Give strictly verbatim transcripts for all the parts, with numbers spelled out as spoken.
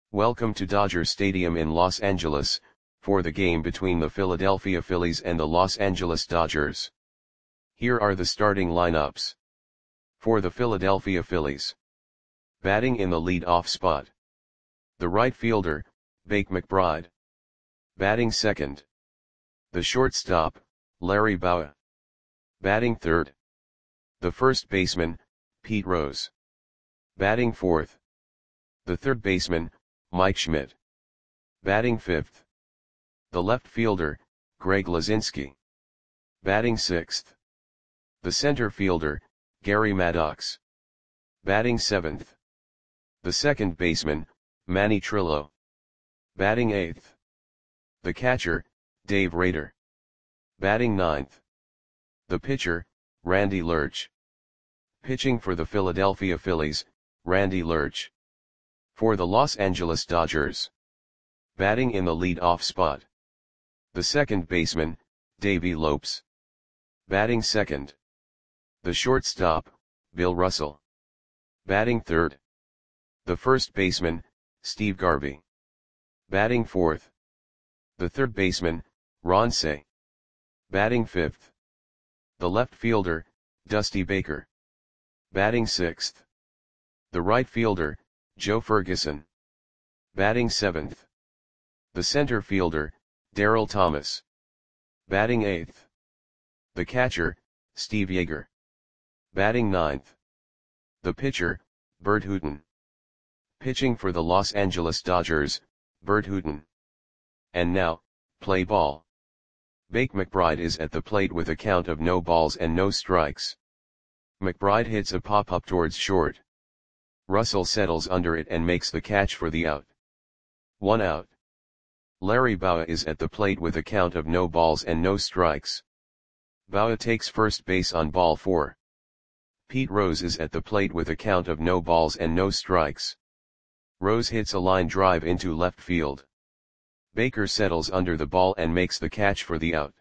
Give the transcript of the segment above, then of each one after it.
Welcome to Dodger Stadium in Los Angeles, for the game between the Philadelphia Phillies and the Los Angeles Dodgers. Here are the starting lineups. For the Philadelphia Phillies. Batting in the lead-off spot. The right fielder, Bake McBride. Batting second. The shortstop, Larry Bowa. Batting third. The first baseman, Pete Rose. Batting fourth. The third baseman, Mike Schmidt. Batting fifth. The left fielder, Greg Luzinski. Batting sixth. The center fielder, Gary Maddox. Batting seventh. The second baseman, Manny Trillo. Batting eighth. The catcher, Dave Rader. Batting ninth. The pitcher, Randy Lerch. Pitching for the Philadelphia Phillies, Randy Lerch. For the Los Angeles Dodgers. Batting in the lead-off spot. The second baseman, Davey Lopes. Batting second. The shortstop, Bill Russell. Batting third. The first baseman, Steve Garvey. Batting fourth. The third baseman, Ron Cey. Batting fifth. The left fielder, Dusty Baker. Batting sixth. The right fielder, Joe Ferguson. Batting seventh. The center fielder, Darryl Thomas. Batting eighth. The catcher, Steve Yeager. Batting ninth. The pitcher, Bert Hooton. Pitching for the Los Angeles Dodgers, Bert Hooton. And now, play ball. Bake McBride is at the plate with a count of no balls and no strikes. McBride hits a pop-up towards short. Russell settles under it and makes the catch for the out. One out. Larry Bowa is at the plate with a count of no balls and no strikes. Bowa takes first base on ball four. Pete Rose is at the plate with a count of no balls and no strikes. Rose hits a line drive into left field. Baker settles under the ball and makes the catch for the out.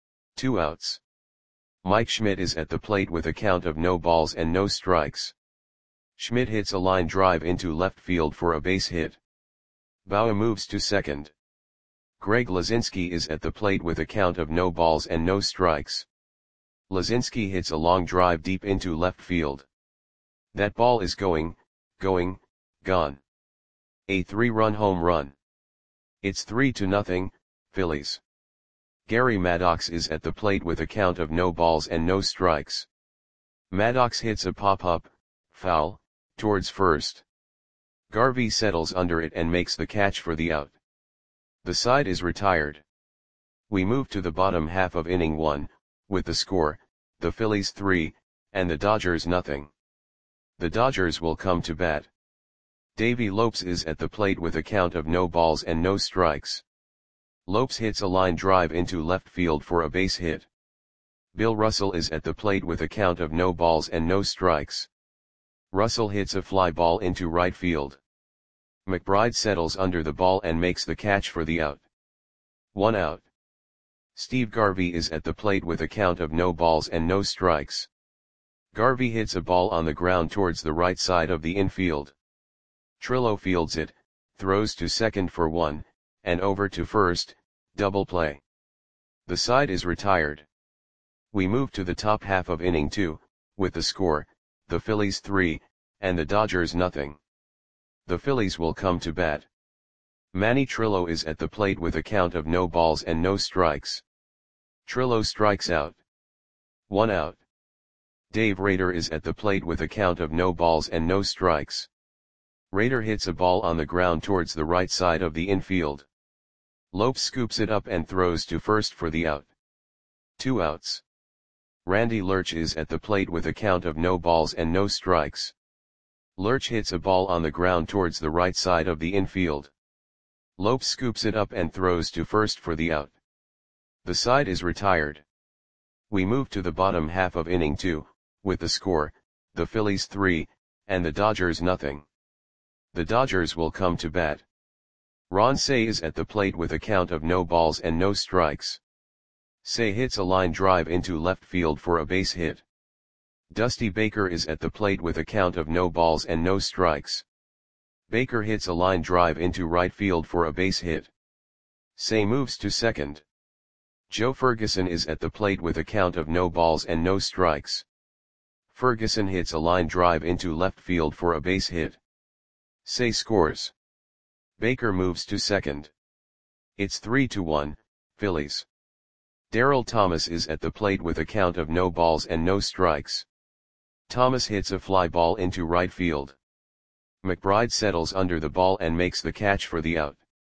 Two outs. Mike Schmidt is at the plate with a count of no balls and no strikes. Schmidt hits a line drive into left field for a base hit. Bowa moves to second. Greg Luzinski is at the plate with a count of no balls and no strikes. Luzinski hits a long drive deep into left field. That ball is going, going, gone. A three-run home run. It's three to nothing, Phillies. Gary Maddox is at the plate with a count of no balls and no strikes. Maddox hits a pop-up, foul, towards first. Garvey settles under it and makes the catch for the out. The side is retired. We move to the bottom half of inning one, with the score, the Phillies three, and the Dodgers nothing. The Dodgers will come to bat. Davey Lopes is at the plate with a count of no balls and no strikes. Lopes hits a line drive into left field for a base hit. Bill Russell is at the plate with a count of no balls and no strikes. Russell hits a fly ball into right field. McBride settles under the ball and makes the catch for the out. One out. Steve Garvey is at the plate with a count of no balls and no strikes. Garvey hits a ball on the ground towards the right side of the infield. Trillo fields it, throws to second for one, and over to first, double play. The side is retired. We move to the top half of inning two, with the score, the Phillies three, and the Dodgers nothing. The Phillies will come to bat. Manny Trillo is at the plate with a count of no balls and no strikes. Trillo strikes out. One out. Dave Rader is at the plate with a count of no balls and no strikes. Rader hits a ball on the ground towards the right side of the infield. Lopes scoops it up and throws to first for the out. Two outs. Randy Lerch is at the plate with a count of no balls and no strikes. Lerch hits a ball on the ground towards the right side of the infield. Lopes scoops it up and throws to first for the out. The side is retired. We move to the bottom half of inning two, with the score, the Phillies three, and the Dodgers nothing. The Dodgers will come to bat. Ron Cey is at the plate with a count of no balls and no strikes. Cey hits a line drive into left field for a base hit. Dusty Baker is at the plate with a count of no balls and no strikes. Baker hits a line drive into right field for a base hit. Say moves to second. Joe Ferguson is at the plate with a count of no balls and no strikes. Ferguson hits a line drive into left field for a base hit. Say scores. Baker moves to second. It's three to one, Phillies. Darryl Thomas is at the plate with a count of no balls and no strikes. Thomas hits a fly ball into right field. McBride settles under the ball and makes the catch for the out.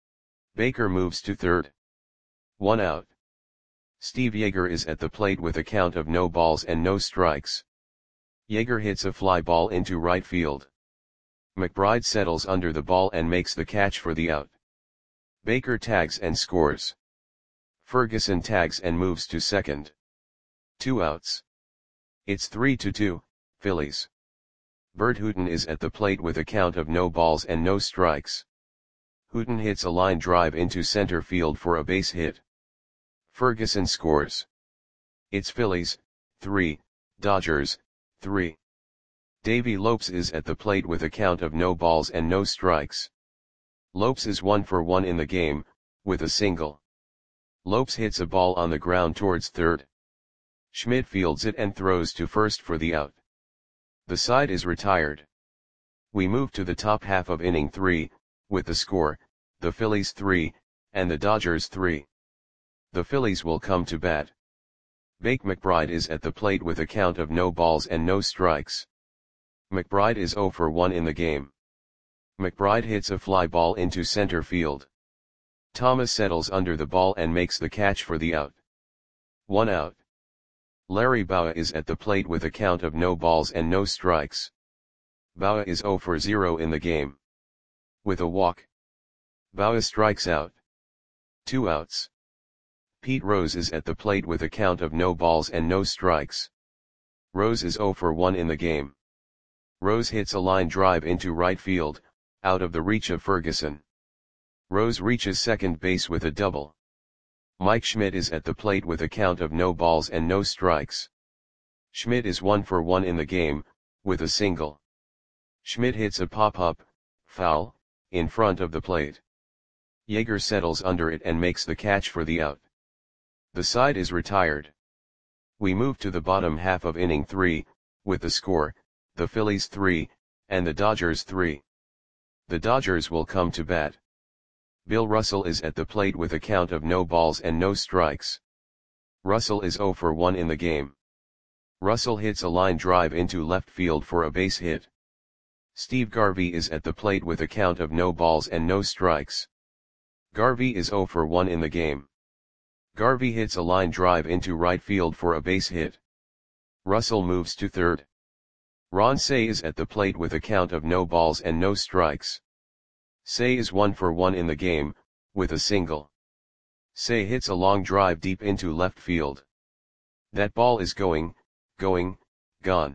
Baker moves to third. One out. Steve Yeager is at the plate with a count of no balls and no strikes. Yeager hits a fly ball into right field. McBride settles under the ball and makes the catch for the out. Baker tags and scores. Ferguson tags and moves to second. Two outs. It's three to two, Phillies. Bert Hooton is at the plate with a count of no balls and no strikes. Hooton hits a line drive into center field for a base hit. Ferguson scores. It's Phillies, three, Dodgers, three. Davey Lopes is at the plate with a count of no balls and no strikes. Lopes is one for one in the game, with a single. Lopes hits a ball on the ground towards third. Schmidt fields it and throws to first for the out. The side is retired. We move to the top half of inning three, with the score, the Phillies three, and the Dodgers three. The Phillies will come to bat. Bake McBride is at the plate with a count of no balls and no strikes. McBride is zero for one in the game. McBride hits a fly ball into center field. Thomas settles under the ball and makes the catch for the out. One out. Larry Bowa is at the plate with a count of no balls and no strikes. Bowa is zero for zero in the game. With a walk. Bowa strikes out. Two outs. Pete Rose is at the plate with a count of no balls and no strikes. Rose is zero for one in the game. Rose hits a line drive into right field, out of the reach of Ferguson. Rose reaches second base with a double. Mike Schmidt is at the plate with a count of no balls and no strikes. Schmidt is one for one in the game, with a single. Schmidt hits a pop-up, foul, in front of the plate. Yeager settles under it and makes the catch for the out. The side is retired. We move to the bottom half of inning three, with the score, the Phillies three, and the Dodgers three. The Dodgers will come to bat. Bill Russell is at the plate with a count of no balls and no strikes. Russell is zero for one in the game. Russell hits a line drive into left field for a base hit. Steve Garvey is at the plate with a count of no balls and no strikes. Garvey is zero for one in the game. Garvey hits a line drive into right field for a base hit. Russell moves to third. Ron Cey is at the plate with a count of no balls and no strikes. Cey is one for one in the game, with a single. Cey hits a long drive deep into left field. That ball is going, going, gone.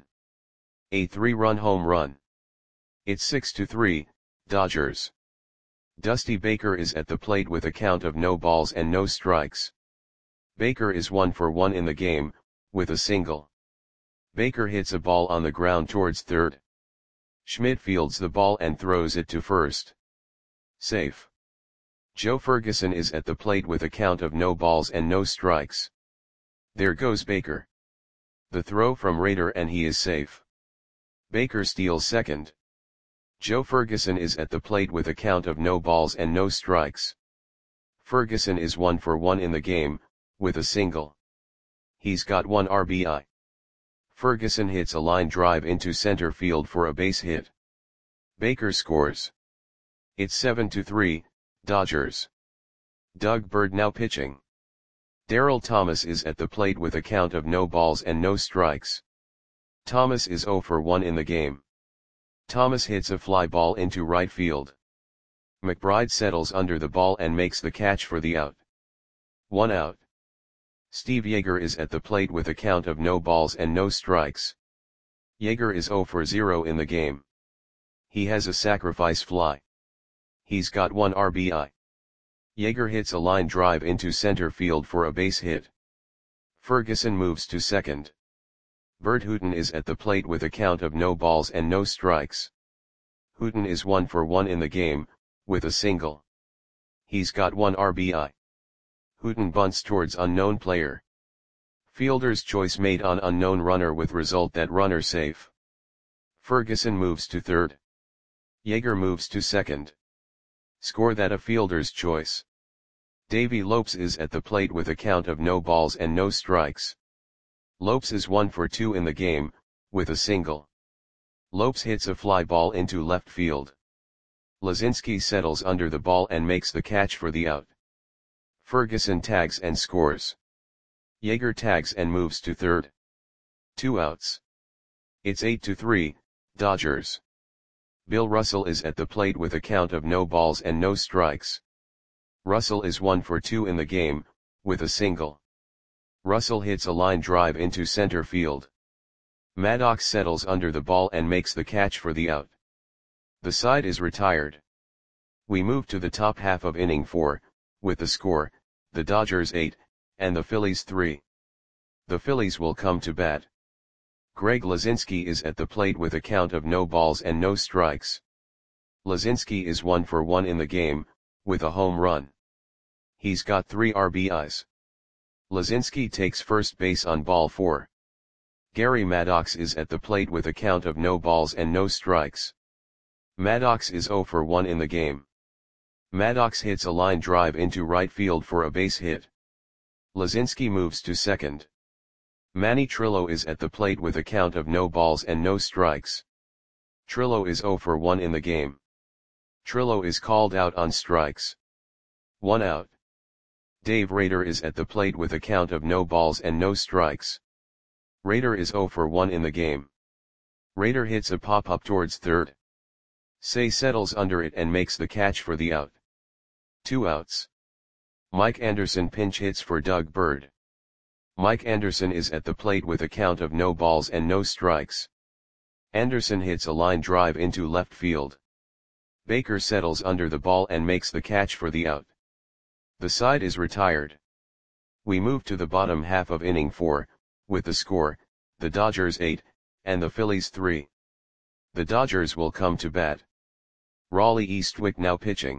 A three-run home run. It's six to three, Dodgers. Dusty Baker is at the plate with a count of no balls and no strikes. Baker is one for one in the game, with a single. Baker hits a ball on the ground towards third. Schmidt fields the ball and throws it to first. Safe. Joe Ferguson is at the plate with a count of no balls and no strikes. There goes Baker. The throw from Rader and he is safe. Baker steals second. Joe Ferguson is at the plate with a count of no balls and no strikes. Ferguson is one for one in the game, with a single. He's got one R B I. Ferguson hits a line drive into center field for a base hit. Baker scores. It's seven to three, Dodgers. Doug Bird now pitching. Darryl Thomas is at the plate with a count of no balls and no strikes. Thomas is zero for one in the game. Thomas hits a fly ball into right field. McBride settles under the ball and makes the catch for the out. One out. Steve Yeager is at the plate with a count of no balls and no strikes. Yeager is zero for zero in the game. He has a sacrifice fly. He's got one R B I. Yeager hits a line drive into center field for a base hit. Ferguson moves to second. Bert Hooton is at the plate with a count of no balls and no strikes. Houghton is one for one in the game, with a single. He's got one R B I. Houghton bunts towards unknown player. Fielder's choice made on unknown runner with result that runner safe. Ferguson moves to third. Yeager moves to second. Score that a fielder's choice. Davy Lopes is at the plate with a count of no balls and no strikes. Lopes is one for two in the game, with a single. Lopes hits a fly ball into left field. Lazinski settles under the ball and makes the catch for the out. Ferguson tags and scores. Yeager tags and moves to third. Two outs. It's eight to three, Dodgers. Bill Russell is at the plate with a count of no balls and no strikes. Russell is one for two in the game, with a single. Russell hits a line drive into center field. Maddox settles under the ball and makes the catch for the out. The side is retired. We move to the top half of inning four, with the score, the Dodgers eight, and the Phillies three. The Phillies will come to bat. Greg Lazinski is at the plate with a count of no balls and no strikes. Lazinski is one for one in the game, with a home run. He's got three R B Is. Lazinski takes first base on ball four. Gary Maddox is at the plate with a count of no balls and no strikes. Maddox is zero for one in the game. Maddox hits a line drive into right field for a base hit. Lazinski moves to second. Manny Trillo is at the plate with a count of no balls and no strikes. Trillo is zero for one in the game. Trillo is called out on strikes. One out. Dave Rader is at the plate with a count of no balls and no strikes. Rader is zero for one in the game. Rader hits a pop-up towards third. Say settles under it and makes the catch for the out. Two outs. Mike Anderson pinch hits for Doug Bird. Mike Anderson is at the plate with a count of no balls and no strikes. Anderson hits a line drive into left field. Baker settles under the ball and makes the catch for the out. The side is retired. We move to the bottom half of inning four, with the score, the Dodgers eight, and the Phillies three. The Dodgers will come to bat. Raleigh Eastwick now pitching.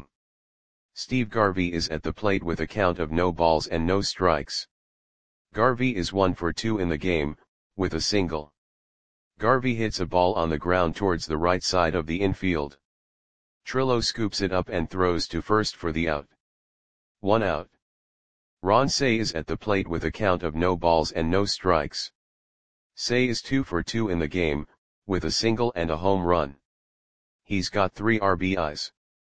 Steve Garvey is at the plate with a count of no balls and no strikes. Garvey is one for two in the game, with a single. Garvey hits a ball on the ground towards the right side of the infield. Trillo scoops it up and throws to first for the out. One out. Ron Cey is at the plate with a count of no balls and no strikes. Cey is two for two in the game, with a single and a home run. He's got three R B Is.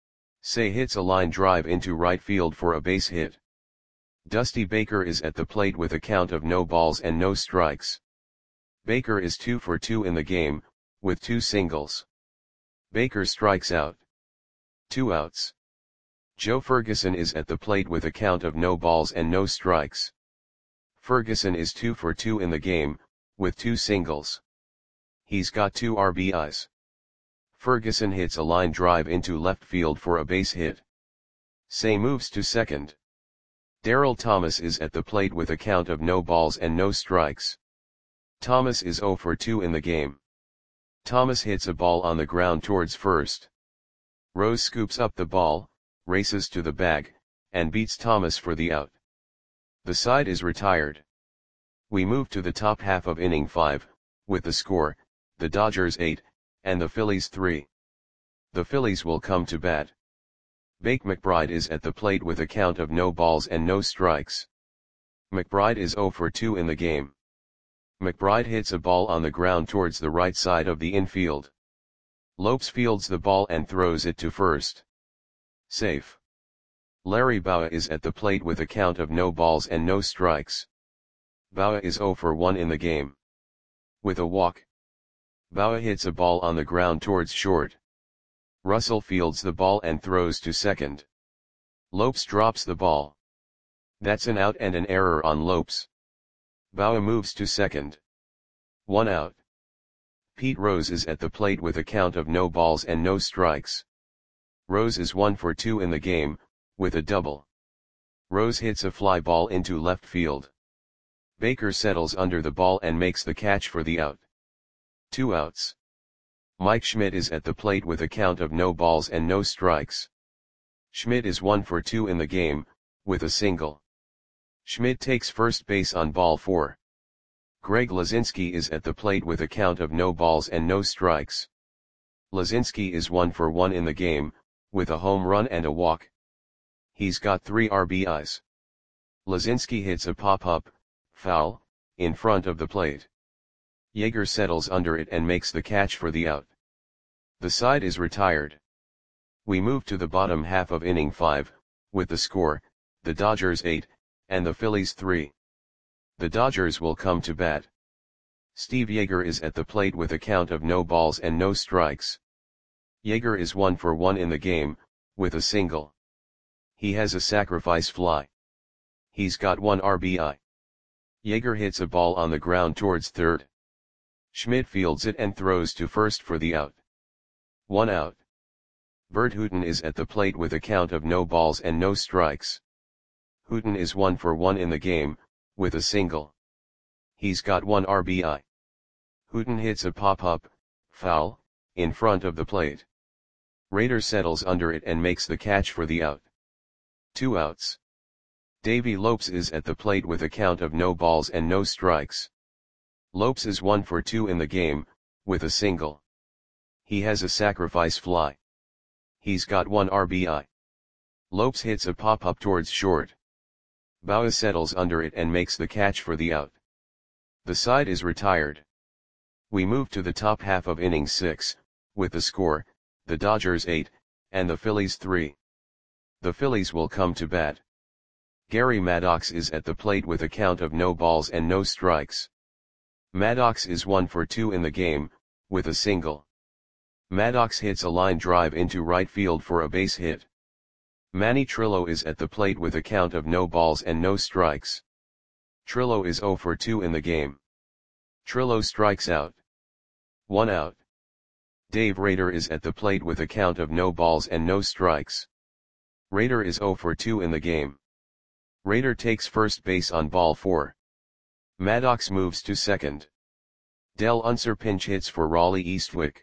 Cey hits a line drive into right field for a base hit. Dusty Baker is at the plate with a count of no balls and no strikes. Baker is two for two in the game, with two singles. Baker strikes out. Two outs. Joe Ferguson is at the plate with a count of no balls and no strikes. Ferguson is two for two in the game, with two singles. He's got two R B Is. Ferguson hits a line drive into left field for a base hit. Cey moves to second. Darryl Thomas is at the plate with a count of no balls and no strikes. Thomas is zero for two in the game. Thomas hits a ball on the ground towards first. Rose scoops up the ball, races to the bag, and beats Thomas for the out. The side is retired. We move to the top half of inning five, with the score, the Dodgers eight, and the Phillies three. The Phillies will come to bat. Bake McBride is at the plate with a count of no balls and no strikes. McBride is zero for two in the game. McBride hits a ball on the ground towards the right side of the infield. Lopes fields the ball and throws it to first. Safe. Larry Bowa is at the plate with a count of no balls and no strikes. Bowa is zero for one in the game. With a walk. Bowa hits a ball on the ground towards short. Russell fields the ball and throws to second. Lopes drops the ball. That's an out and an error on Lopes. Bowa moves to second. One out. Pete Rose is at the plate with a count of no balls and no strikes. Rose is one for two in the game, with a double. Rose hits a fly ball into left field. Baker settles under the ball and makes the catch for the out. Two outs. Mike Schmidt is at the plate with a count of no balls and no strikes. Schmidt is one for two in the game, with a single. Schmidt takes first base on ball four. Greg Lazinski is at the plate with a count of no balls and no strikes. Lazinski is one for one in the game, with a home run and a walk. He's got three R B Is. Lazinski hits a pop-up, foul, in front of the plate. Yeager settles under it and makes the catch for the out. The side is retired. We move to the bottom half of inning five, with the score, the Dodgers eight, and the Phillies three. The Dodgers will come to bat. Steve Yeager is at the plate with a count of no balls and no strikes. Yeager is one for one in the game, with a single. He has a sacrifice fly. He's got one R B I. Yeager hits a ball on the ground towards third. Schmidt fields it and throws to first for the out. One out. Bert Hooton is at the plate with a count of no balls and no strikes. Hooton is one for one in the game, with a single. He's got one R B I. Hooton hits a pop-up, foul, in front of the plate. Rader settles under it and makes the catch for the out. Two outs. Davey Lopes is at the plate with a count of no balls and no strikes. Lopes is one for two in the game, with a single. He has a sacrifice fly. He's got one R B I. Lopes hits a pop-up towards short. Bauer settles under it and makes the catch for the out. The side is retired. We move to the top half of inning six, with the score, the Dodgers eight, and the Phillies three. The Phillies will come to bat. Gary Maddox is at the plate with a count of no balls and no strikes. Maddox is one for two in the game, with a single. Maddox hits a line drive into right field for a base hit. Manny Trillo is at the plate with a count of no balls and no strikes. Trillo is zero for two in the game. Trillo strikes out. One out. Dave Rader is at the plate with a count of no balls and no strikes. Rader is zero for two in the game. Rader takes first base on ball four. Maddox moves to second. Del Unser pinch hits for Raleigh Eastwick.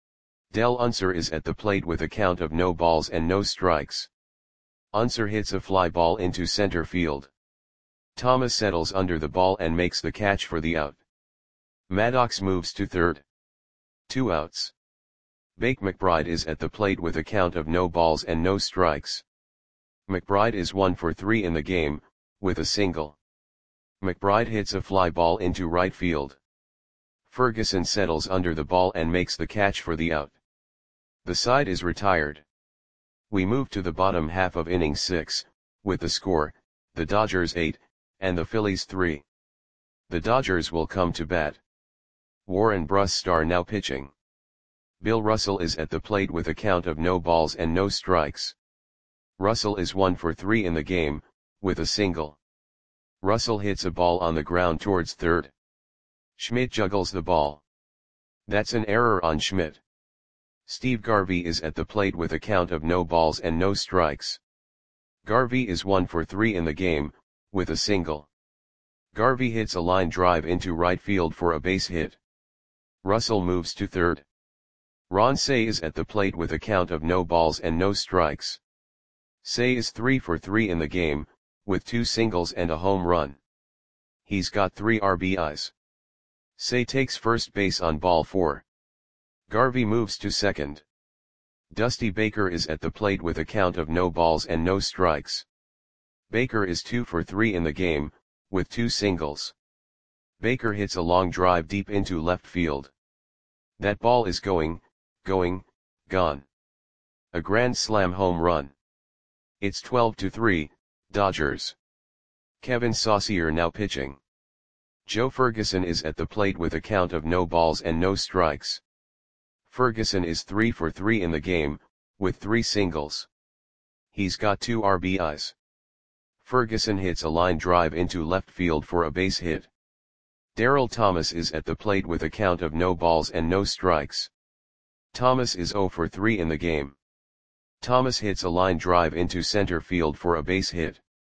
Del Unser is at the plate with a count of no balls and no strikes. Unser hits a fly ball into center field. Thomas settles under the ball and makes the catch for the out. Maddox moves to third. Two outs. Bake McBride is at the plate with a count of no balls and no strikes. McBride is one for three in the game, with a single. McBride hits a fly ball into right field. Ferguson settles under the ball and makes the catch for the out. The side is retired. We move to the bottom half of inning six, with the score, the Dodgers eight, and the Phillies three. The Dodgers will come to bat. Warren Brustar now pitching. Bill Russell is at the plate with a count of no balls and no strikes. Russell is one for three in the game, with a single. Russell hits a ball on the ground towards third. Schmidt juggles the ball. That's an error on Schmidt. Steve Garvey is at the plate with a count of no balls and no strikes. Garvey is one for three in the game, with a single. Garvey hits a line drive into right field for a base hit. Russell moves to third. Ron Cey is at the plate with a count of no balls and no strikes. Cey is three for three in the game, with two singles and a home run. He's got three R B Is. Cey takes first base on ball four. Garvey moves to second. Dusty Baker is at the plate with a count of no balls and no strikes. Baker is two for three in the game, with two singles. Baker hits a long drive deep into left field. That ball is going, going, gone. A grand slam home run. It's twelve to three, Dodgers. Kevin Saucier now pitching. Joe Ferguson is at the plate with a count of no balls and no strikes. Ferguson is three for three in the game, with three singles. He's got two R B Is. Ferguson hits a line drive into left field for a base hit. Darryl Thomas is at the plate with a count of no balls and no strikes. Thomas is zero for three in the game. Thomas hits a line drive into center field for a base hit.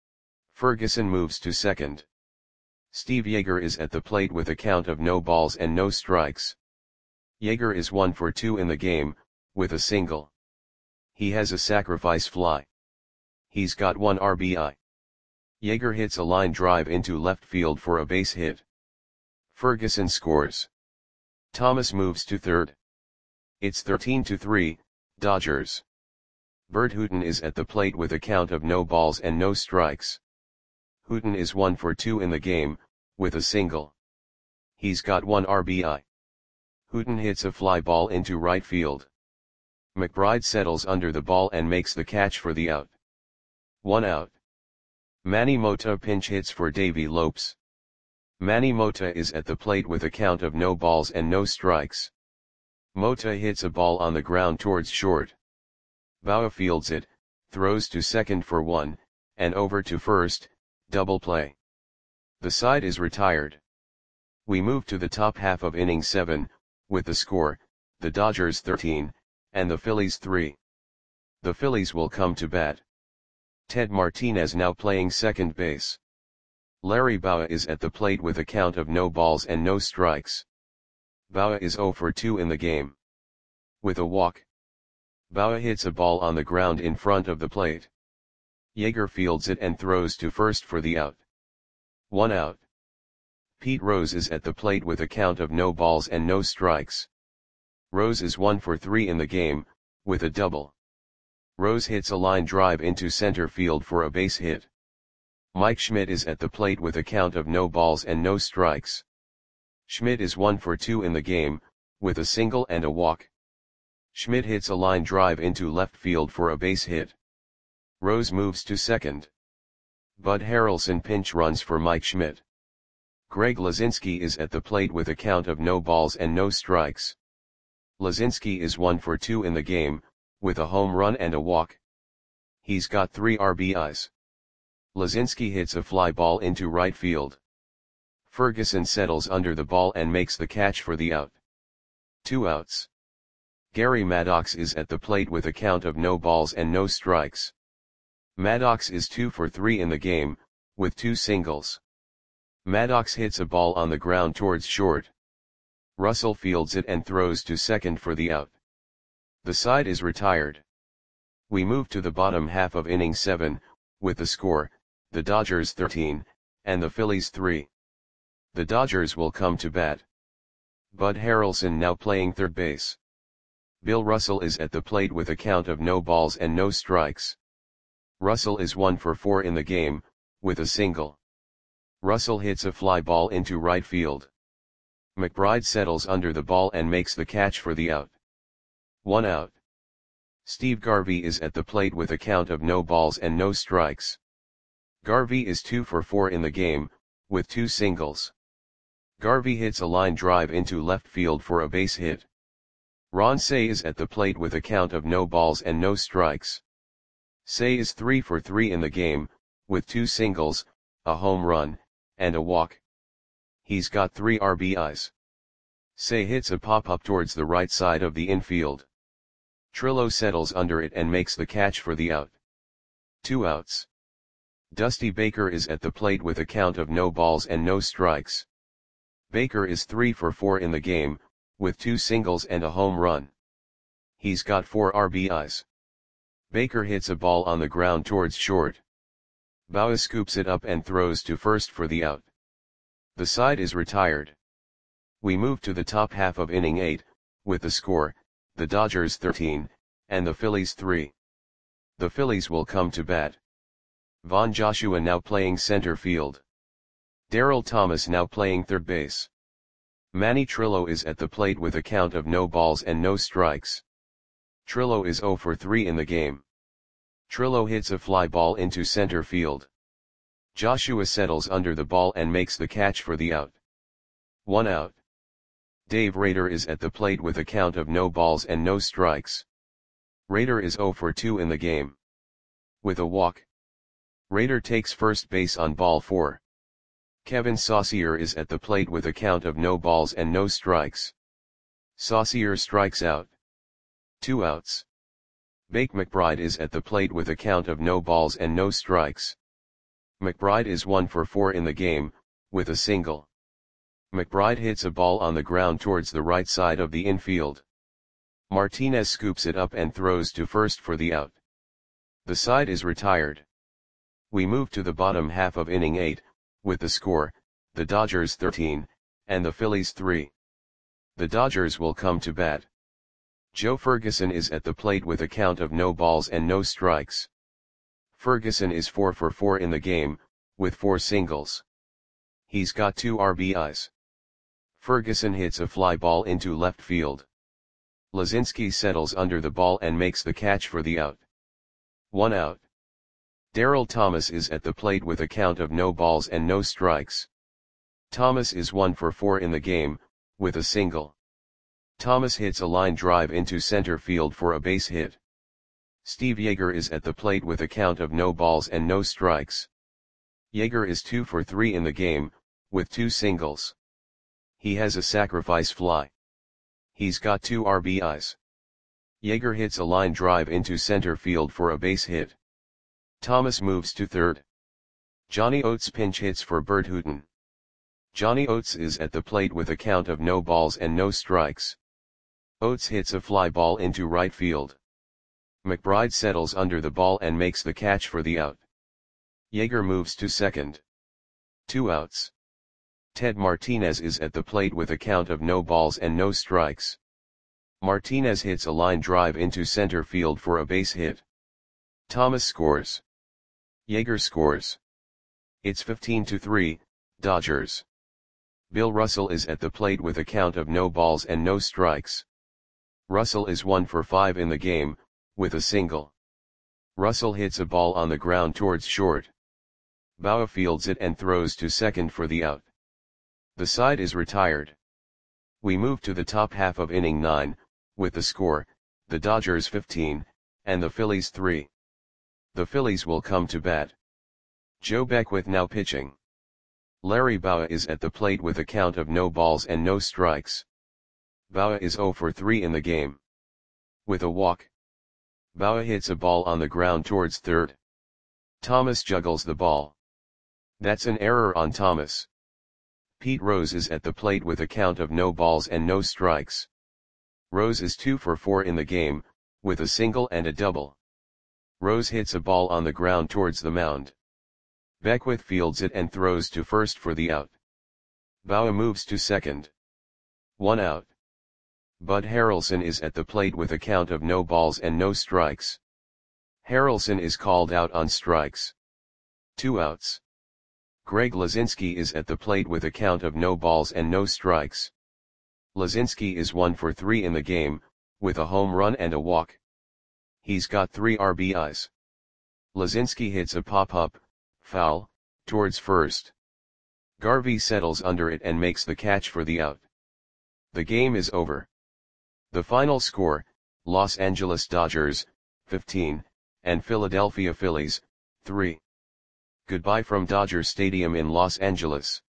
Ferguson moves to second. Steve Yeager is at the plate with a count of no balls and no strikes. Yeager is one for two in the game, with a single. He has a sacrifice fly. He's got one R B I. Yeager hits a line drive into left field for a base hit. Ferguson scores. Thomas moves to third. It's thirteen to three, Dodgers. Bert Hooton is at the plate with a count of no balls and no strikes. Hooton is one for two in the game, with a single. He's got one R B I. Hooton hits a fly ball into right field. McBride settles under the ball and makes the catch for the out. One out. Manny Mota pinch hits for Davey Lopes. Manny Mota is at the plate with a count of no balls and no strikes. Mota hits a ball on the ground towards short. Bauer fields it, throws to second for one, and over to first, double play. The side is retired. We move to the top half of inning seven, with the score, the Dodgers thirteen, and the Phillies three. The Phillies will come to bat. Ted Martinez now playing second base. Larry Bauer is at the plate with a count of no balls and no strikes. Bauer is zero for two in the game. With a walk. Bauer hits a ball on the ground in front of the plate. Yeager fields it and throws to first for the out. One out. Pete Rose is at the plate with a count of no balls and no strikes. Rose is one for three in the game, with a double. Rose hits a line drive into center field for a base hit. Mike Schmidt is at the plate with a count of no balls and no strikes. Schmidt is one for two in the game, with a single and a walk. Schmidt hits a line drive into left field for a base hit. Rose moves to second. Bud Harrelson pinch runs for Mike Schmidt. Greg Lazinski is at the plate with a count of no balls and no strikes. Lazinski is one for two in the game, with a home run and a walk. He's got three R B Is. Lazinski hits a fly ball into right field. Ferguson settles under the ball and makes the catch for the out. Two outs. Gary Maddox is at the plate with a count of no balls and no strikes. Maddox is two for three in the game, with two singles. Maddox hits a ball on the ground towards short. Russell fields it and throws to second for the out. The side is retired. We move to the bottom half of inning seven, with the score, the Dodgers thirteen, and the Phillies three. The Dodgers will come to bat. Bud Harrelson now playing third base. Bill Russell is at the plate with a count of no balls and no strikes. Russell is one for four in the game, with a single. Russell hits a fly ball into right field. McBride settles under the ball and makes the catch for the out. One out. Steve Garvey is at the plate with a count of no balls and no strikes. Garvey is two for four in the game, with two singles. Garvey hits a line drive into left field for a base hit. Ron Cey is at the plate with a count of no balls and no strikes. Cey is three for three in the game, with two singles, a home run, and a walk. He's got three R B Is. Cey hits a pop-up towards the right side of the infield. Trillo settles under it and makes the catch for the out. Two outs. Dusty Baker is at the plate with a count of no balls and no strikes. Baker is three for four in the game, with two singles and a home run. He's got four R B Is. Baker hits a ball on the ground towards short. Bauer scoops it up and throws to first for the out. The side is retired. We move to the top half of inning eight, with the score, the Dodgers thirteen, and the Phillies three. The Phillies will come to bat. Von Joshua now playing center field. Darryl Thomas now playing third base. Manny Trillo is at the plate with a count of no balls and no strikes. Trillo is zero for three in the game. Trillo hits a fly ball into center field. Joshua settles under the ball and makes the catch for the out. One out. Dave Rader is at the plate with a count of no balls and no strikes. Rader is zero for two in the game. With a walk. Rader takes first base on ball four. Kevin Saucier is at the plate with a count of no balls and no strikes. Saucier strikes out. Two outs. Bake McBride is at the plate with a count of no balls and no strikes. McBride is one for four in the game, with a single. McBride hits a ball on the ground towards the right side of the infield. Martinez scoops it up and throws to first for the out. The side is retired. We move to the bottom half of inning eight, with the score, the Dodgers thirteen, and the Phillies three. The Dodgers will come to bat. Joe Ferguson is at the plate with a count of no balls and no strikes. Ferguson is four for four in the game, with four singles. He's got two R B Is. Ferguson hits a fly ball into left field. Lazinski settles under the ball and makes the catch for the out. One out. Darryl Thomas is at the plate with a count of no balls and no strikes. Thomas is one for four in the game, with a single. Thomas hits a line drive into center field for a base hit. Steve Yeager is at the plate with a count of no balls and no strikes. Yeager is two for three in the game, with two singles. He has a sacrifice fly. He's got two R B Is. Yeager hits a line drive into center field for a base hit. Thomas moves to third. Johnny Oates pinch hits for Bert Hooton. Johnny Oates is at the plate with a count of no balls and no strikes. Oates hits a fly ball into right field. McBride settles under the ball and makes the catch for the out. Yeager moves to second. Two outs. Ted Martinez is at the plate with a count of no balls and no strikes. Martinez hits a line drive into center field for a base hit. Thomas scores. Yeager scores. It's fifteen to three, Dodgers. Bill Russell is at the plate with a count of no balls and no strikes. Russell is one for five in the game, with a single. Russell hits a ball on the ground towards short. Bauer fields it and throws to second for the out. The side is retired. We move to the top half of inning nine, with the score, the Dodgers fifteen, and the Phillies three. The Phillies will come to bat. Joe Beckwith now pitching. Larry Bauer is at the plate with a count of no balls and no strikes. Bauer is zero for three in the game. With a walk. Bauer hits a ball on the ground towards third. Thomas juggles the ball. That's an error on Thomas. Pete Rose is at the plate with a count of no balls and no strikes. Rose is two for four in the game, with a single and a double. Rose hits a ball on the ground towards the mound. Beckwith fields it and throws to first for the out. Bauer moves to second. One out. Bud Harrelson is at the plate with a count of no balls and no strikes. Harrelson is called out on strikes. Two outs. Greg Lazinski is at the plate with a count of no balls and no strikes. Lazinski is one for three in the game, with a home run and a walk. He's got three R B Is. Lazinski hits a pop-up, foul, towards first. Garvey settles under it and makes the catch for the out. The game is over. The final score, Los Angeles Dodgers, fifteen, and Philadelphia Phillies, three. Goodbye from Dodger Stadium in Los Angeles.